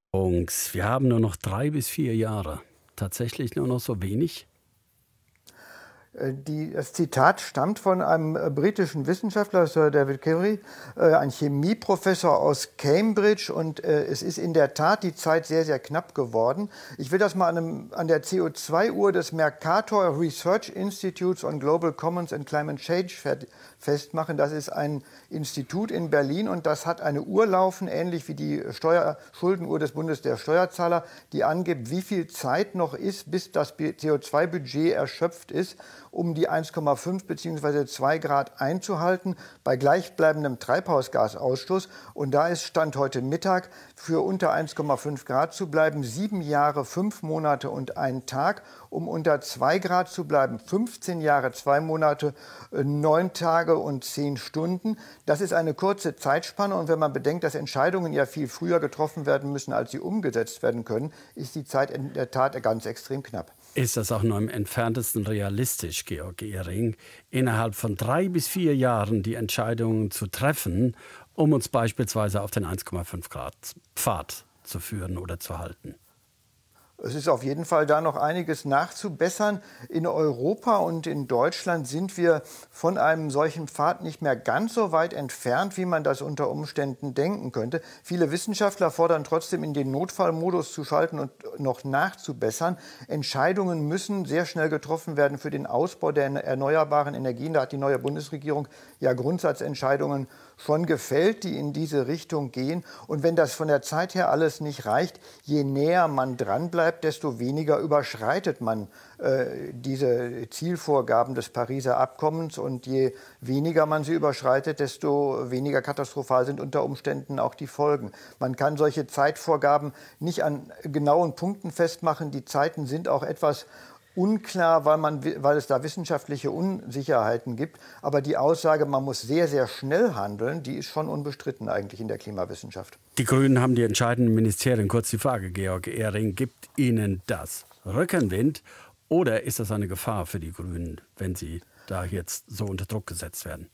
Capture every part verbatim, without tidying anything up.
Jungs, wir haben nur noch drei bis vier Jahre. Tatsächlich nur noch so wenig? Die, das Zitat stammt von einem äh, britischen Wissenschaftler, Sir David Curry, äh, ein Chemieprofessor aus Cambridge. Und äh, es ist in der Tat die Zeit sehr, sehr knapp geworden. Ich will das mal an, einem, an der C O zwei Uhr des Mercator Research Institutes on Global Commons and Climate Change festmachen. Das ist ein Institut in Berlin und das hat eine Uhr laufen, ähnlich wie die Steuer Schuldenuhr des Bundes der Steuerzahler, die angibt, wie viel Zeit noch ist, bis das C O zwei Budget erschöpft ist, um die eins Komma fünf bzw. zwei Grad einzuhalten, bei gleichbleibendem Treibhausgasausstoß. Und da ist Stand heute Mittag, für unter eins Komma fünf Grad zu bleiben, sieben Jahre, fünf Monate und ein Tag, um unter zwei Grad zu bleiben, fünfzehn Jahre, zwei Monate, neun Tage und zehn Stunden. Das ist eine kurze Zeitspanne. Und wenn man bedenkt, dass Entscheidungen ja viel früher getroffen werden müssen, als sie umgesetzt werden können, ist die Zeit in der Tat ganz extrem knapp. Ist das auch nur im Entferntesten realistisch, Georg Ehring, innerhalb von drei bis vier Jahren die Entscheidungen zu treffen, um uns beispielsweise auf den eins Komma fünf Grad Pfad zu führen oder zu halten? Es ist auf jeden Fall da noch einiges nachzubessern. In Europa und in Deutschland sind wir von einem solchen Pfad nicht mehr ganz so weit entfernt, wie man das unter Umständen denken könnte. Viele Wissenschaftler fordern trotzdem, in den Notfallmodus zu schalten und noch nachzubessern. Entscheidungen müssen sehr schnell getroffen werden für den Ausbau der erneuerbaren Energien. Da hat die neue Bundesregierung ja Grundsatzentscheidungen schon gefällt, die in diese Richtung gehen. Und wenn das von der Zeit her alles nicht reicht, je näher man dran bleibt, desto weniger überschreitet man äh, diese Zielvorgaben des Pariser Abkommens. Und je weniger man sie überschreitet, desto weniger katastrophal sind unter Umständen auch die Folgen. Man kann solche Zeitvorgaben nicht an genauen Punkten festmachen. Die Zeiten sind auch etwas unklar, weil, man, weil es da wissenschaftliche Unsicherheiten gibt. Aber die Aussage, man muss sehr, sehr schnell handeln, die ist schon unbestritten eigentlich in der Klimawissenschaft. Die Grünen haben die entscheidenden Ministerien. Kurz die Frage, Georg Ehring, gibt Ihnen das Rückenwind oder ist das eine Gefahr für die Grünen, wenn sie da jetzt so unter Druck gesetzt werden?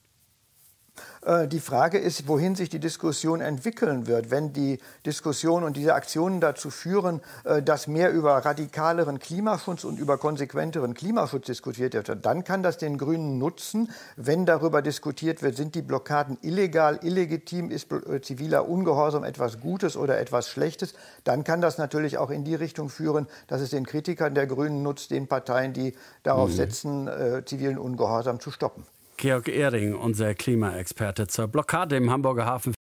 Die Frage ist, wohin sich die Diskussion entwickeln wird. Wenn die Diskussion und diese Aktionen dazu führen, dass mehr über radikaleren Klimaschutz und über konsequenteren Klimaschutz diskutiert wird, dann kann das den Grünen nutzen. Wenn darüber diskutiert wird, sind die Blockaden illegal, illegitim, ist ziviler Ungehorsam etwas Gutes oder etwas Schlechtes, dann kann das natürlich auch in die Richtung führen, dass es den Kritikern der Grünen nutzt, den Parteien, die darauf mhm. setzen, zivilen Ungehorsam zu stoppen. Georg Ehring, unser Klimaexperte zur Blockade im Hamburger Hafen.